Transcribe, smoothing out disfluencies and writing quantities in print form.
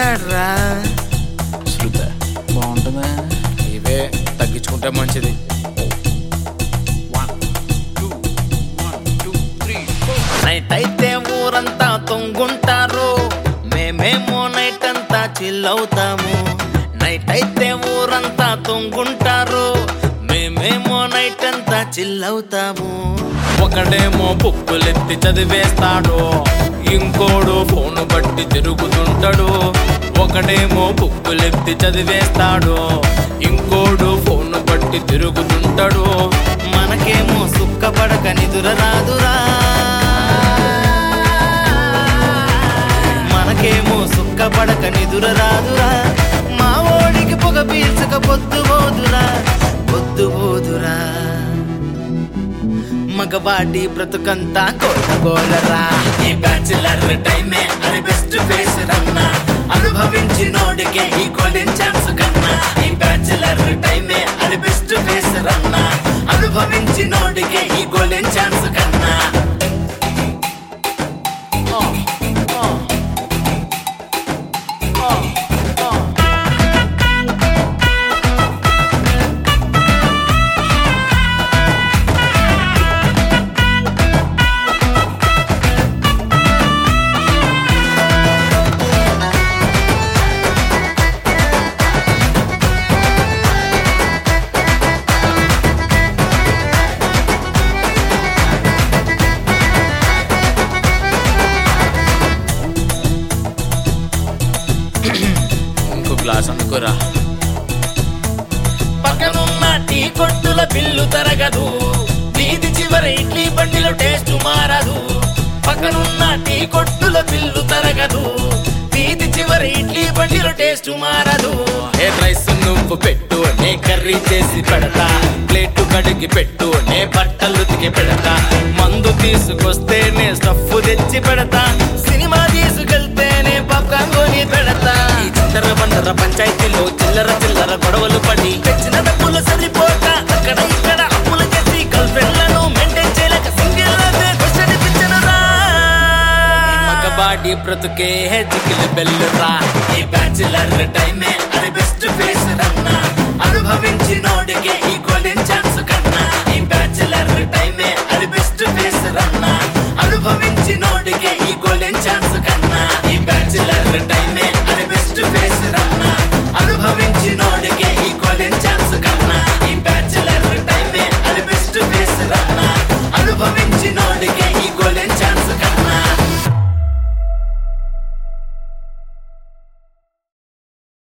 చేశాడ్రా. శృత బాగుంటుందా? ఇవే తగ్గించుకుంటే మంచిది. నైట్ అయితే ఊరంతా తొంగుంటారు, మేమేమో నైట్ అంతా చిల్లవుతాము. నైట్ అయితే ఊరంతా తొంగుంటారు, మేమేమో నైట్ అంతా చిల్లవుతాము. ఒకడేమో బుక్కులెత్తి చదివేస్తాడు, ఇంకోడు ఫోను బట్టి తిరుగుతుంటాడు. ఒకడేమో బుక్కులెత్తి చదివేస్తాడు, ఇంకోడు ఫోను బట్టి తిరుగుతుంటాడు. మనకేమో సుక్కపడక నిదుర రాదురా, మనకేమో సుక్కపడక నిదుర రాదురా. మా ఓడికి పొగ పీల్చక పొద్దుబోదురా, పొద్దుబోదురా. మగవాడి బ్రతుకంతా కోటగోలరా. ఈ బ్యాచిలర్ టైమే అది బెస్ట్ ఫేస్ రన్నా, అనుభవించినోడికే ఈ గోల్డెన్ ఛాన్స్ కన్నా. ఈ బ్యాచిలర్ టైమే అది బెస్ట్ ఫేస్ రన్నా, అనుభవించినోడికే ఈ గోల్డెన్ ఛాన్స్ కన్నా. ఇంకో గ్లాస్ అందుకోరా. పక్కనున్న టీ కొట్టుల బిల్లు తరగదు, వీధి చివర ఇడ్లీ బండిలో టేస్ట్ మారదు. పక్కనున్న టీ కొట్టుల బిల్లు తరగదు, వీధి చివర ఇడ్లీ బండిలో టేస్ట్ మారదు. ఏ రైస్ నువ్వు పెట్టు, నే కర్రీ చేసి పెడతా. ప్లేటు కడిగి పెట్టు, నే బట్టలు ఉతికి పెడతా. మందు తీసుకొస్తేనే స్టఫ్ తెచ్చి పెడతా. సినిమా తీసుకెళ్తేనే పాప్కార్న్ కొని పెడతా. ఈ చిల్లర బండర పంచాయతీలో చిల్లర చిల్లర గొడవలు పడి తెచ్చిన డబ్బులు సరిపోక అక్కడ ఇక్కడ అప్పులు చేసి గర్ల్ ఫ్రెండ్లను మెయింటైన్ చేయలేక సింగిల్ పిచ్చనరా. మగబాడి బ్రతుకే జిగిలి బెల్లురా. ఈ బ్యాచిలర్ టైమే అది బెస్ట్ ఫేస్ రన్నా, అనుభవించినోడికే ఈ గోల్డెన్